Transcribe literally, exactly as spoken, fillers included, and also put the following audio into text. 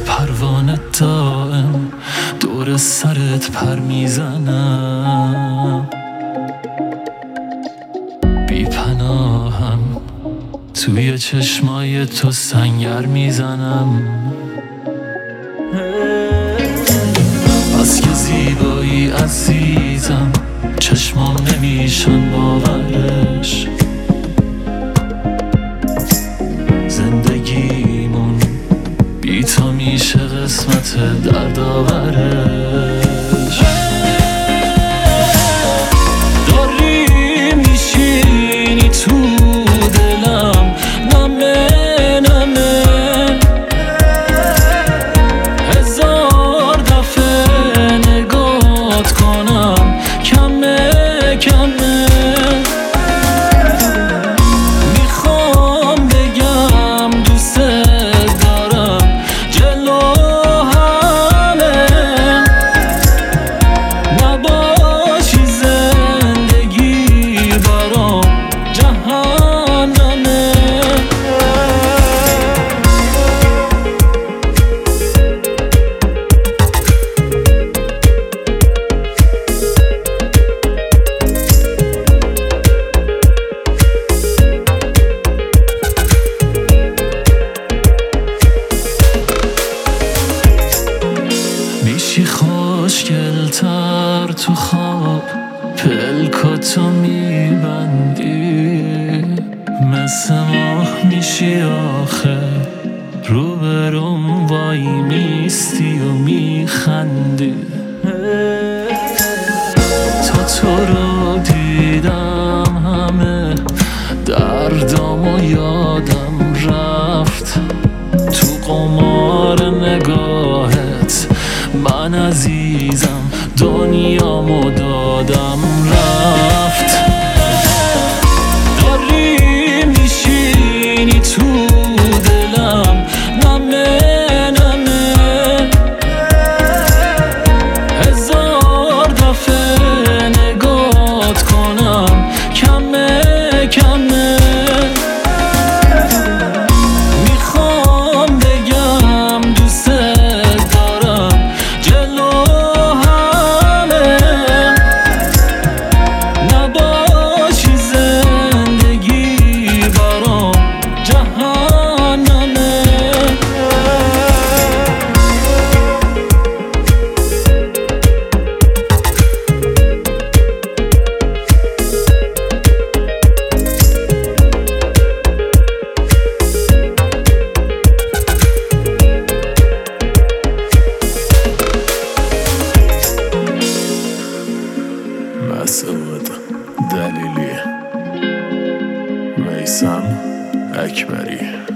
پروانه دائم دور سرت پر میزنم، بی پناهم توی چشمای تو سنگر میزنم. بس که زیبایی عزیزم، چشمام نمیشن باورش. زندگیمون بی تو میشه قسمت دردآورش. داری میشینی تو دلم، نمه نمه هزار دفعه نگات کنم، کمه کمه. میخوام بگم دوست دارم جلو همه، نباشی زندگی برام جهنمه. میشی خوشگل‌تر تو خواب، پلکاتو میبندی، مثل ماه میشی آخه روبروم وای میستی و میخندی. تا تو رو دیدم همه دردامو یادم رفت، تو قمار نگاهت من عزیزم دنیامو دادم رفت. داری میشینی تو دلم، نمه نمه هزار دفعه نگات کنم، کمه کمه. میخوام بگم دوست دارم جلو همه، نباشی زندگی برام جهنمه. مسعود دلیلی، میثم اکبری.